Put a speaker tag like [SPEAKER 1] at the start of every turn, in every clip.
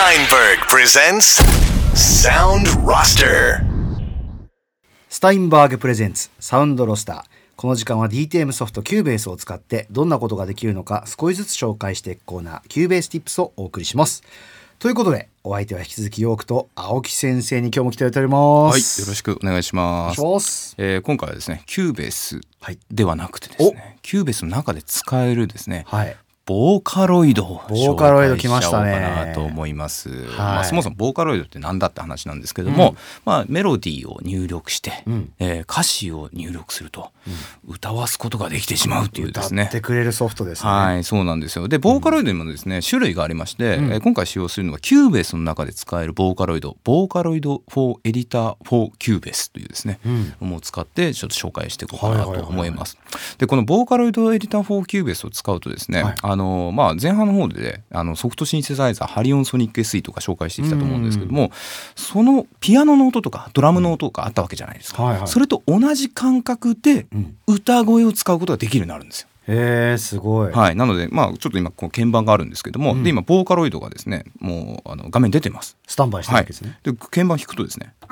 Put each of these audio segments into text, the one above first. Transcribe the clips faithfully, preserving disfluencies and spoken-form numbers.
[SPEAKER 1] Steinberg presents Sound Roster。
[SPEAKER 2] スタインバーグプレゼンツサウンドロスター。この時間は ディーティーエム ソフト Cubase を使ってどんなことができるのか少しずつ紹介していくコーナー Cubase Tips をお送りします。ということでお相手は引き続きヨークと青木先生に今日も来ていただいております。
[SPEAKER 3] はい、よろしくお願いします。
[SPEAKER 2] お願いします。
[SPEAKER 3] えー、今回はですね Cubase ではなくてですね、Cubase の中で使えるですね、はい、ボーカロイドを紹介しちゃおうかなと思います。はい、まあ、そもそもボーカロイドってなんだって話なんですけども、うん、まあ、メロディーを入力して、うん、えー、歌詞を入力すると、うん、歌わすことができてしまうというですね、
[SPEAKER 2] 歌ってくれるソフトですね。
[SPEAKER 3] はい、そうなんですよ。でボーカロイドにもですね、うん、種類がありまして、うん、えー、今回使用するのは Cubase の中で使えるボーカロイドボーカロイド for Editor for Cubase というですね、うん、もう使ってちょっと紹介していこうかなと思います。でこのボーカロイドエディター for Cubase を使うとですね、はい、あのまあ、前半の方であのソフトシンセサイザーハリオンソニック エスイー とか紹介してきたと思うんですけども、そのピアノの音とかドラムの音があったわけじゃないですか、はいはい、それと同じ感覚で歌声を使うことができるようになるんですよ。
[SPEAKER 2] へー、すごい。
[SPEAKER 3] はい、なので、まあ、ちょっと今こう鍵盤があるんですけども、うん、で今ボーカロイドがですねもうあの画面出てます。
[SPEAKER 2] スタンバイしてるわけですね、
[SPEAKER 3] はい、で鍵盤弾くとですね、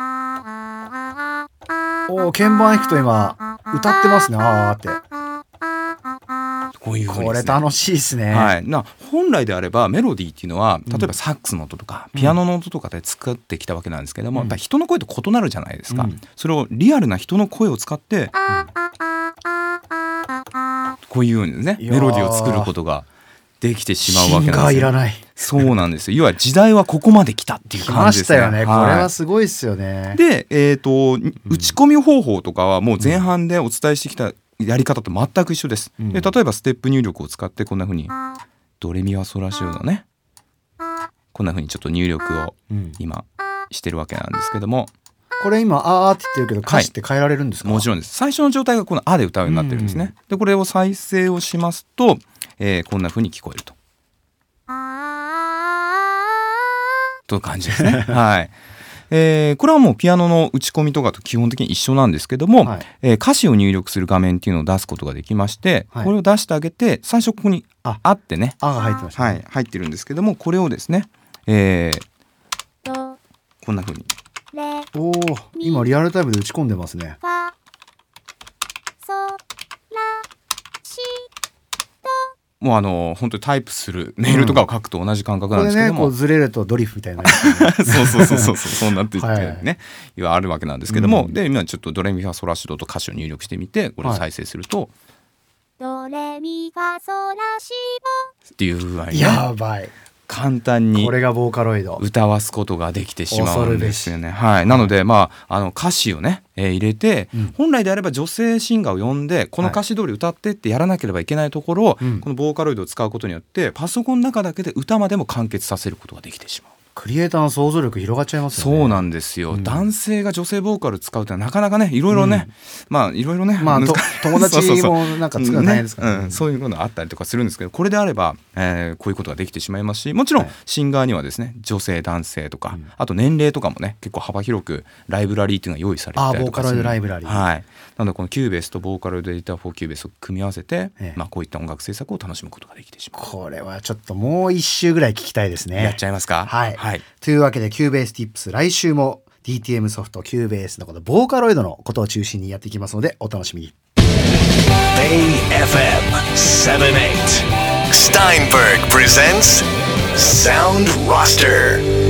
[SPEAKER 2] お鍵盤弾くと今歌ってますね。あーって
[SPEAKER 3] こういう風にですね、
[SPEAKER 2] これ楽しいですね。
[SPEAKER 3] はい、な本来であればメロディーっていうのは例えばサックスの音とか、うん、ピアノの音とかで作ってきたわけなんですけども、うん、やっぱ人の声と異なるじゃないですか、うん、それをリアルな人の声を使って、うん、こういうようにねメロディーを作ることができてしまうわけなんですよ。
[SPEAKER 2] シンガーいらない。
[SPEAKER 3] そうなんですよ。要は時代はここまで来たっていう感じですね。
[SPEAKER 2] 来ましたよね、はい、これはすごいですよね。
[SPEAKER 3] で、えーと、打ち込み方法とかはもう前半でお伝えしてきたやり方と全く一緒です、うん、で例えばステップ入力を使ってこんな風にドレミファソラシドのねこんな風にちょっと入力を今してるわけなんですけども、
[SPEAKER 2] これ今あーって言ってるけど歌詞って変えられるんですか？
[SPEAKER 3] はい、もちろんです。最初の状態がこのあで歌うようになってるんですね、うん、でこれを再生をしますと、えー、こんな風に聞こえるとという感じですね。はい、えー、これはもうピアノの打ち込みとかと基本的に一緒なんですけども、はい、えー、歌詞を入力する画面っていうのを出すことができまして、はい、これを出してあげて最初ここにあってね
[SPEAKER 2] あが入ってましたね、
[SPEAKER 3] はい、入ってるんですけども、これをですね、えー、こんな風に
[SPEAKER 2] おー、今リアルタイムで打ち込んでますね。
[SPEAKER 3] もうあの本当にタイプするメールとかを書くと同じ感覚なんですけども、うん、
[SPEAKER 2] これねこうずれるとドリフみたいな、ね、
[SPEAKER 3] そうそうそうそうそうなっていってね、はい、あるわけなんですけども、うん、で今ちょっとドレミファソラシドと歌詞を入力してみてこれを再生すると、はい、ドレミファソラシドっていう具合に、ね、
[SPEAKER 2] やばい
[SPEAKER 3] 簡単に
[SPEAKER 2] これがボーカロイド
[SPEAKER 3] 歌わすことができてしまうんですよね。はい、なので、まあ、あの歌詞をね、えー、入れて、うん、本来であれば女性シンガーを呼んでこの歌詞通り歌ってってやらなければいけないところを、はい、このボーカロイドを使うことによってパソコンの中だけで歌までも完結させることができてしまう。
[SPEAKER 2] クリエイターの想像力広がっちゃいますよね。
[SPEAKER 3] そうなんですよ、うん、男性が女性ボーカル使うってなかなかねいろいろね、うん、まあいろいろね、
[SPEAKER 2] まあ、と友達もなんか使うの大変ですからね、
[SPEAKER 3] うん、そういうのあったりとかするんですけど、これであれば、えー、こういうことができてしまいますし、もちろんシンガーにはですね女性男性とか、うん、あと年齢とかもね結構幅広くライブラリーっていうのが用意されてたりとかする。
[SPEAKER 2] あ、ボーカロイドライブラリー、
[SPEAKER 3] はい、なのでこの Cubase とボーカロイドエディター for Cubase を組み合わせて、ええ、まあ、こういった音楽制作を楽しむことができてしまう。
[SPEAKER 2] これはちょっともう一周ぐらい聞きたいですね。
[SPEAKER 3] やっちゃいますか。
[SPEAKER 2] はい、
[SPEAKER 3] はい、
[SPEAKER 2] というわけで Cubase Tips 来週も ディーティーエム ソフト Cubase のこのボーカロイドのことを中心にやっていきますのでお楽しみに。
[SPEAKER 1] エーエフエム セブンティーエイト Steinberg presents Sound Roster。